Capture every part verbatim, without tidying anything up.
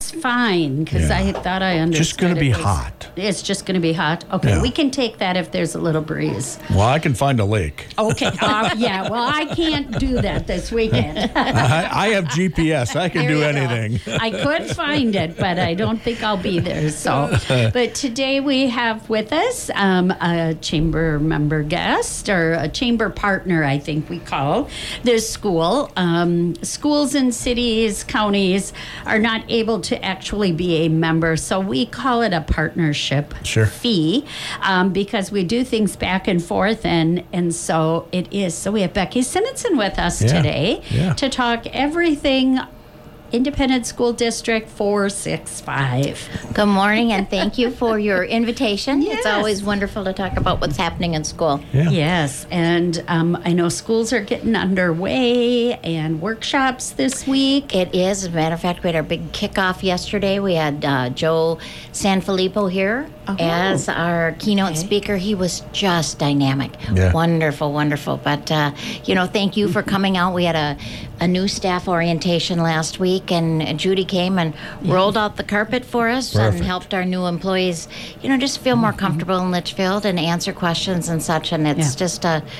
That's fine, because Yeah. I thought I understood. Just going to it be was- hot. It's just going to be hot. Okay, Yeah. we can take that if there's a little breeze. Well, I can find a lake. Okay, uh, yeah, well, I can't do that this weekend. I, I have G P S. I can There do you go. anything. I could find it, but I don't think I'll be there. So, but today we have with us um, a chamber member guest, or a chamber partner, I think we call this school. Um, schools in cities, counties are not able to actually be a member, so we call it a partnership Sure. fee, um, because we do things back and forth, and and so it is. So we have Becky Simonson with us Yeah. today Yeah. to talk everything Independent School District four six five. Good morning, and thank you for your invitation. Yes. It's always wonderful to talk about what's happening in school. Yeah. Yes, and um, I know schools are getting underway and workshops this week. It is. As a matter of fact, we had our big kickoff yesterday. We had uh, Joe Sanfilippo here Oh. as our keynote Okay. speaker. He was just dynamic. Yeah. Wonderful, wonderful. But, uh, you know, thank you for coming out. We had a, a new staff orientation last week, and Judy came and rolled out the carpet for us Perfect. and helped our new employees, you know, just feel more comfortable in Litchfield and answer questions and such. And it's Yeah. just a,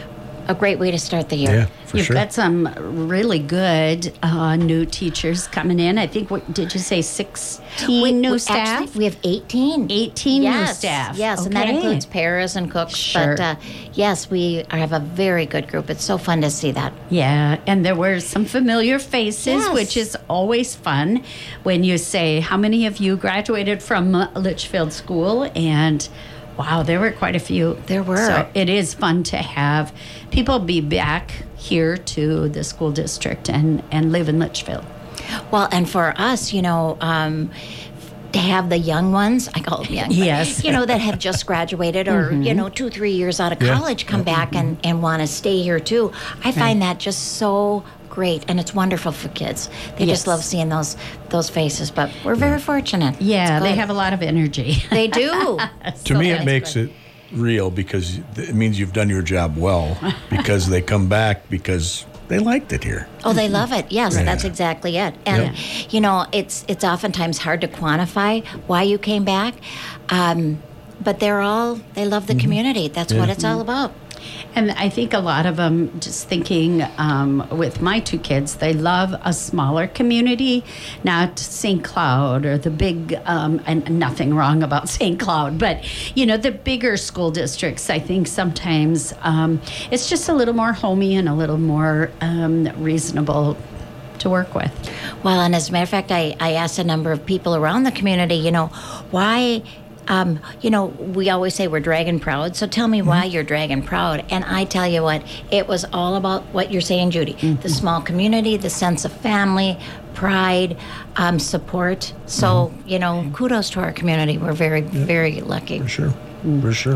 a great way to start the year. Yeah, for You've sure. got some really good uh, new teachers coming in. I think, what did you say, sixteen We- new we staff? Actually, we have eighteen. eighteen new Yes, staff. yes, and that Okay. includes paras and cooks. Sure. But uh, yes, we have a very good group. It's so fun to see that. Yeah, and there were some familiar faces, Yes. which is always fun when you say, how many of you graduated from uh, Litchfield School? And wow, there were quite a few. There were. So it is fun to have people be back here to the school district and, and live in Litchfield. Well, and for us, you know, um, to have the young ones, I call them young, but, Yes. you know, that have just graduated or, you know, two, three years out of Yeah. college come back and, and want to stay here too. I find that just so great, and it's wonderful for kids. They Yes. just love seeing those those faces, but we're very fortunate. Yeah, It's they good. have a lot of energy. They do. To me, it makes it real because it means you've done your job well because they come back because they liked it here. Oh, they love it. Yes, Yeah. that's exactly it. And you know, it's it's oftentimes hard to quantify why you came back, um, but they're all they love the community. That's what it's all about. And I think a lot of them, just thinking um, with my two kids, they love a smaller community, not Saint Cloud or the big, um, and nothing wrong about Saint Cloud, but, you know, the bigger school districts, I think sometimes um, it's just a little more homey and a little more um, reasonable to work with. Well, and as a matter of fact, I, I asked a number of people around the community, you know, why, um, you know, we always say we're dragon proud. So tell me why you're dragon proud. And I tell you what, it was all about what you're saying, Judy. The small community, the sense of family, pride, um, support. So, you know, kudos to our community. We're very, very lucky. For sure. For sure.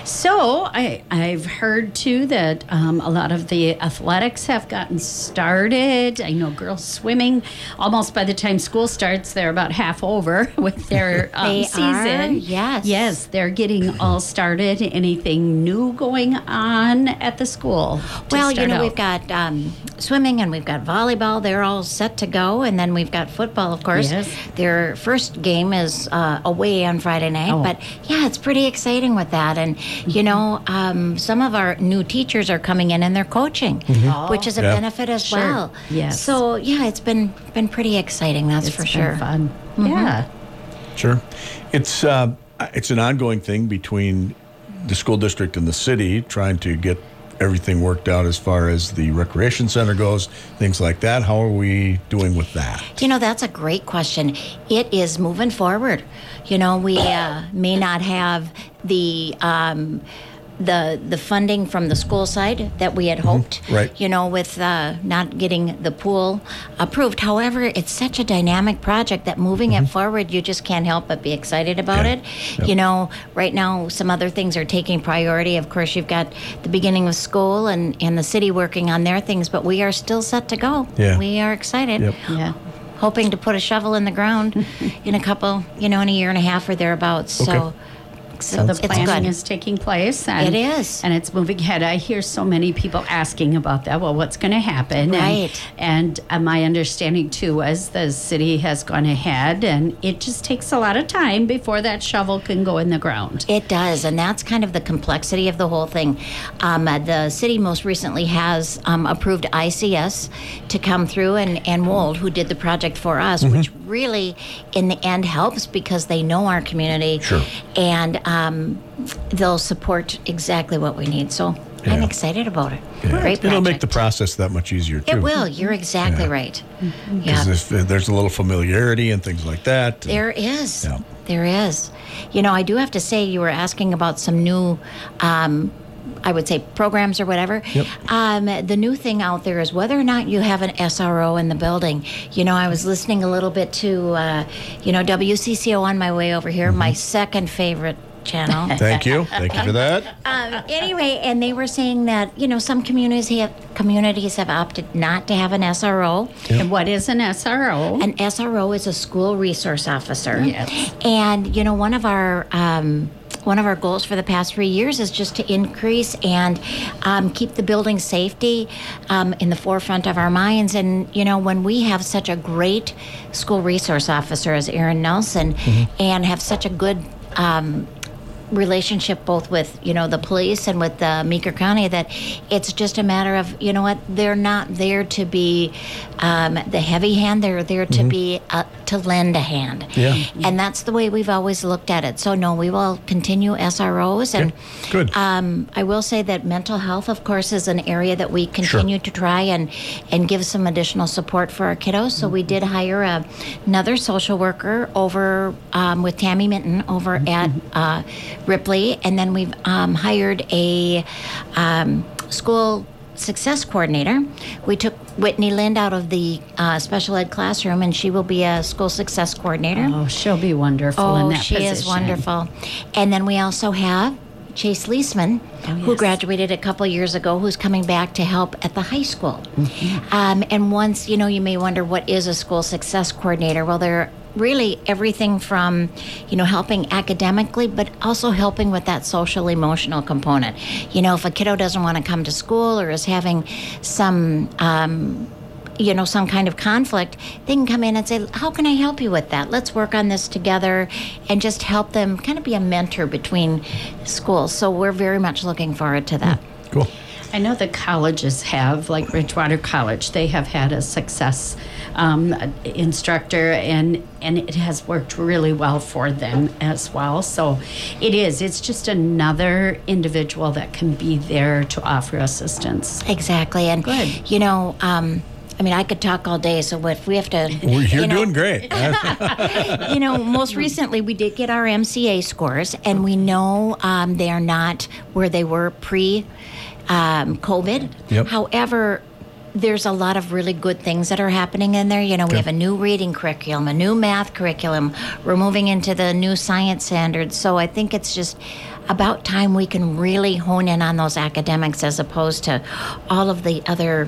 So I, I've heard too that um, a lot of the athletics have gotten started. I know girls swimming, almost by the time school starts, they're about half over with their um, They season. are, yes. Yes, they're getting all started. Anything new going on at the school? to Well, you start know, out? we've got um, swimming and we've got volleyball. They're all set to go. And then we've got football, of course. Yes. Their first game is uh, away on Friday night. Oh. But yeah, it's pretty exciting with that. And, you know, um, some of our new teachers are coming in and they're coaching, which is a Yeah. benefit as Sure. well. Yes. So, yeah, it's been, been pretty exciting, that's It's for been sure. fun. Yeah. Sure. It's uh, it's an ongoing thing between the school district and the city trying to get everything worked out as far as the recreation center goes, things like that. How are we doing with that? You know, that's a great question. It is moving forward. You know, we uh, may not have the um, the the funding from the school side that we had hoped. Right. You know, with uh, not getting the pool approved. However, it's such a dynamic project that moving it forward, you just can't help but be excited about Yeah. it. Yep. You know, right now some other things are taking priority. Of course, you've got the beginning of school and and the city working on their things, but we are still set to go. Yeah. We are excited. Yep. Yeah. Hoping to put a shovel in the ground in a couple, you know, in a year and a half or thereabouts. So Okay. So the It's planning good. is taking place. And, It is. And it's moving ahead. I hear so many people asking about that. Well, what's going to happen? Right. And, and uh, my understanding, too, was the city has gone ahead, and it just takes a lot of time before that shovel can go in the ground. It does, and that's kind of the complexity of the whole thing. Um, uh, the city most recently has um, approved I C S to come through, and, and Wold, who did the project for us, Mm-hmm. which really, in the end, helps because they know our community. Sure. And um, they'll support exactly what we need. So I'm Yeah. excited about it. Yeah. Great project. It'll make the process that much easier too. It will. You're exactly Yeah. right. Because Yeah. if uh, there's a little familiarity and things like that. There is. Yeah. There is. You know, I do have to say, you were asking about some new, um, I would say, programs or whatever. Yep. Um, the new thing out there is whether or not you have an S R O in the building. You know, I was listening a little bit to, uh, you know, W C C O on my way over here, my second favorite channel. Thank you. Thank you for that. Um, anyway, and they were saying that, you know, some communities have communities have opted not to have an S R O. And what is an S R O? An S R O is a school resource officer. Yes. And you know, one of our um, one of our goals for the past three years is just to increase and um, keep the building safety um, in the forefront of our minds. And you know, when we have such a great school resource officer as Erin Nelson, Mm-hmm. and have such a good um, relationship both with, you know, the police and with uh, Meeker County, that it's just a matter of, you know what, they're not there to be um, the heavy hand, they're there to be uh, to lend a hand. Yeah. And that's the way we've always looked at it. So no, we will continue S R Os. And Okay. Good. um, I will say that mental health, of course, is an area that we continue to try and and give some additional support for our kiddos. So we did hire a, another social worker over um, with Tammy Minton over at uh, Ripley, and then we've um, hired a um, school success coordinator. We took Whitney Lind out of the uh, special ed classroom, and she will be a school success coordinator. Oh, she'll be wonderful in Oh, that she position. is wonderful. And then we also have Chase Leisman, who yes. graduated a couple years ago, who's coming back to help at the high school. Um, and once, you know, you may wonder, what is a school success coordinator? Well, they're really everything from, you know, helping academically, but also helping with that social emotional component. You know, if a kiddo doesn't want to come to school or is having some um, you know, some kind of conflict, they can come in and say, how can I help you with that? Let's work on this together, and just help them kind of be a mentor between schools. So we're very much looking forward to that. Cool. I know the colleges have, like Bridgewater College, they have had a success um, instructor, and and it has worked really well for them as well. So it is. It's just another individual that can be there to offer assistance. Exactly. And, Good. you know, um, I mean, I could talk all day, so if we have to... Well, you're you know, doing great. you know, most recently we did get our M C A scores, and we know um, they are not where they were pre um, COVID. Yep. However, there's a lot of really good things that are happening in there. You know, we Okay. have a new reading curriculum, a new math curriculum. We're moving into the new science standards. So I think it's just about time we can really hone in on those academics, as opposed to all of the other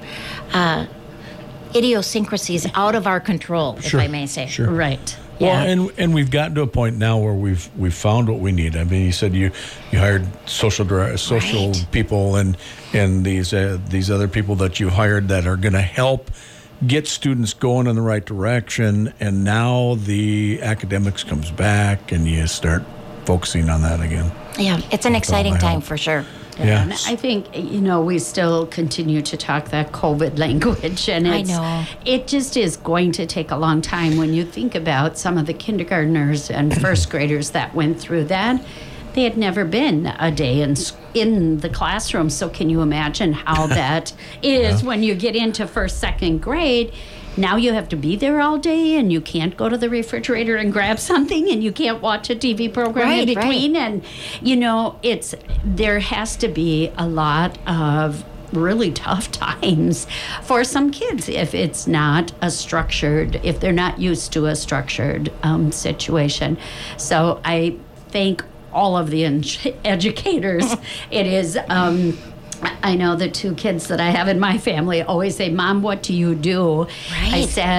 uh, idiosyncrasies out of our control, Sure, if I may say. sure. Right. Well, Yeah. and and we've gotten to a point now where we've we've found what we need. I mean, you said you you hired social dir- social Right. people and and these uh, these other people that you hired that are going to help get students going in the right direction. And now the academics comes back, and you start focusing on that again. Yeah, it's an exciting my time help. for sure. Yeah. And I think, you know, we still continue to talk that COVID language, and I it's, know. it just is going to take a long time. When you think about some of the kindergartners and first graders that went through that, they had never been a day in s- in the classroom. So can you imagine how that is when you get into first, second grade? Now you have to be there all day, and you can't go to the refrigerator and grab something, and you can't watch a T V program Right, in right. between. And, you know, it's there has to be a lot of really tough times for some kids if it's not a structured, if they're not used to a structured um, situation. So I thank all of the en- educators. It is... Um, I know the two kids that I have in my family always say, Mom, what do you do? I Right. said,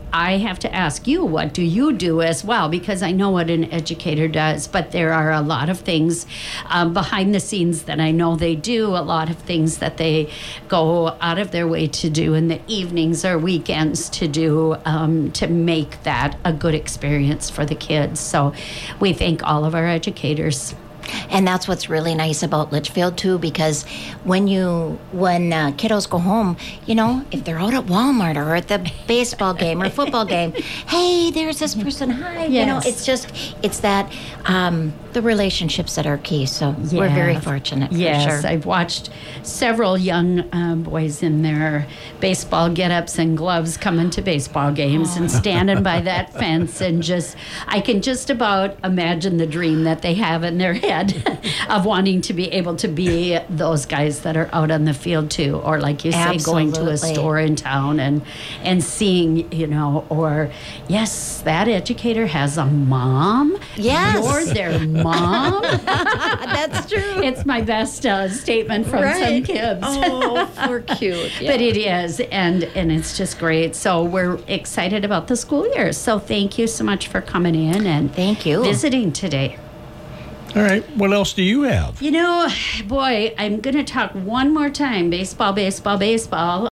I have to ask you, what do you do as well? Because I know what an educator does, but there are a lot of things um, behind the scenes that I know they do, a lot of things that they go out of their way to do in the evenings or weekends to do um, to make that a good experience for the kids. So we thank all of our educators. And that's what's really nice about Litchfield too, because when you when uh, kiddos go home, you know, if they're out at Walmart or at the baseball game or football game, hey, there's this person. Hi, you know, Yes. it's just it's that um, the relationships that are key. So we're very Yes. fortunate. Yes, for sure. I've watched several young um, boys in their baseball get-ups and gloves coming to baseball games and standing by that fence, and just I can just about imagine the dream that they have in their head of wanting to be able to be those guys that are out on the field too, or like you say, going to a Absolutely. store in town and and seeing, you know, or yes, that educator has a mom. Yes. You're their mom. That's true. It's my best uh, statement from some kids. Oh, for cute. But it is, and and it's just great. So we're excited about the school year. So thank you so much for coming in and Thank you. visiting today. All right. What else do you have? You know, boy, I'm going to talk one more time. Baseball, baseball, baseball.